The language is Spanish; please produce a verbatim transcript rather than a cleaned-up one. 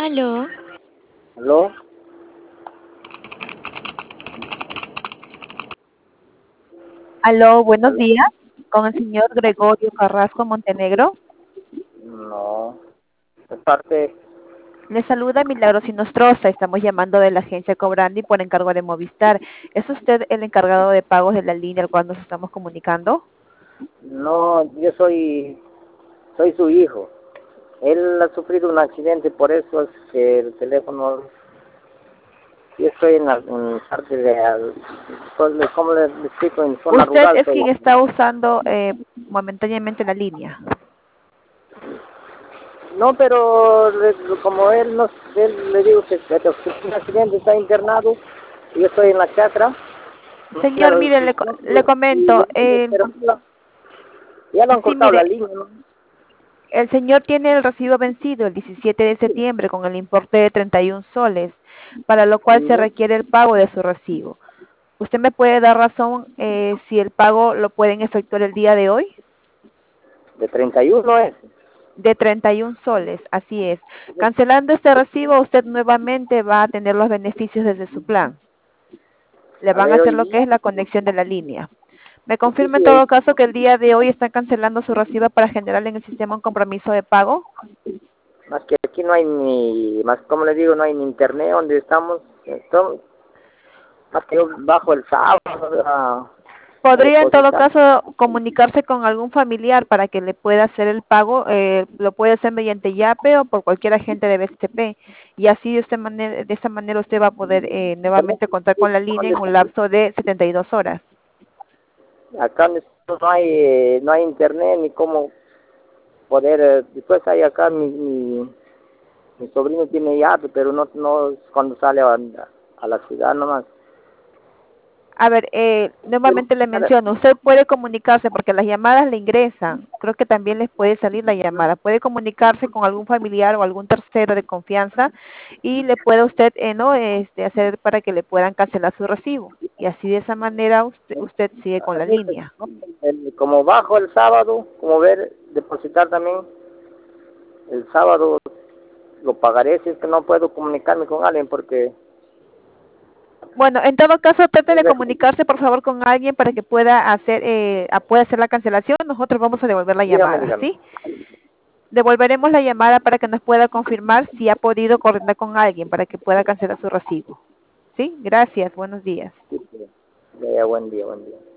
Aló, ¿Aló? Aló, buenos ¿Aló? días, con el señor Gregorio Carrasco Montenegro. No. De parte, Le saluda Milagros Sinostroza, estamos llamando de la agencia Cobrandi por encargo de Movistar. ¿Es usted el encargado de pagos de la línea al cual nos estamos comunicando? no, yo soy, soy su hijo. Él ha sufrido un accidente, por eso es que el teléfono, yo estoy en la en parte de, al- pues, de- ¿cómo le explico? En zona Usted rural es soy. quien está usando eh, momentáneamente la línea. No, pero le- como él, no, él le digo que, que sufrió un accidente, está internado, y yo estoy en la chacra. Señor, Claro, mire, sí, le, co- no, le y- comento, eh, pero ya lo han sí, cortado la mire, línea, ¿no? el señor tiene el recibo vencido el diecisiete de septiembre con el importe de treinta y un soles, para lo cual se Ujú. requiere el pago de su recibo. ¿Usted me puede dar razón eh, si el pago lo pueden efectuar el día de hoy? De treinta y uno es. De treinta y un soles, así es. Cancelando este recibo, usted nuevamente va a tener los beneficios desde su plan. Le A van a ver, hacer hoy lo que día, es la conexión de la línea. ¿Me sí, confirma en sí, todo hoy- caso que el día de hoy están cancelando su recibo para generar en el sistema un compromiso de pago? más que aquí no hay ni, más como le digo, no hay ni internet donde estamos, estamos- más que yo bajo el sábado a, a Podría en todo depositar. caso comunicarse con algún familiar para que le pueda hacer el pago, eh, lo puede hacer mediante YAPE o por cualquier agente de B C P, y así de esta manera, de esta manera usted va a poder eh, Pero, nuevamente contar con la línea en un lapso de setenta y dos horas. acá donde estamos no hay, eh, no hay internet ni cómo poder, eh, después hay acá mi, mi, mi sobrino tiene yate, pero no, no es cuando sale a, a la ciudad nomás. A ver, eh, nuevamente le menciono, usted puede comunicarse porque las llamadas le ingresan, creo que también les puede salir la llamada, puede comunicarse con algún familiar o algún tercero de confianza y le puede usted, eh, no, este, hacer para que le puedan cancelar su recibo y así de esa manera usted, usted sigue con la línea. El- como bajo el sábado, como ver, depositar también el sábado lo pagaré si es que no puedo comunicarme con alguien porque Bueno, en todo caso, trate de comunicarse por favor con alguien para que pueda hacer, eh, a- pueda hacer la cancelación, nosotros vamos a devolver la dígame, llamada, dígame. ¿sí? Devolveremos la llamada para que nos pueda confirmar si ha podido coordinar con alguien para que pueda cancelar su recibo. ¿Sí? Gracias. Buenos días. Sí, sí. Ya, buen día, buen día.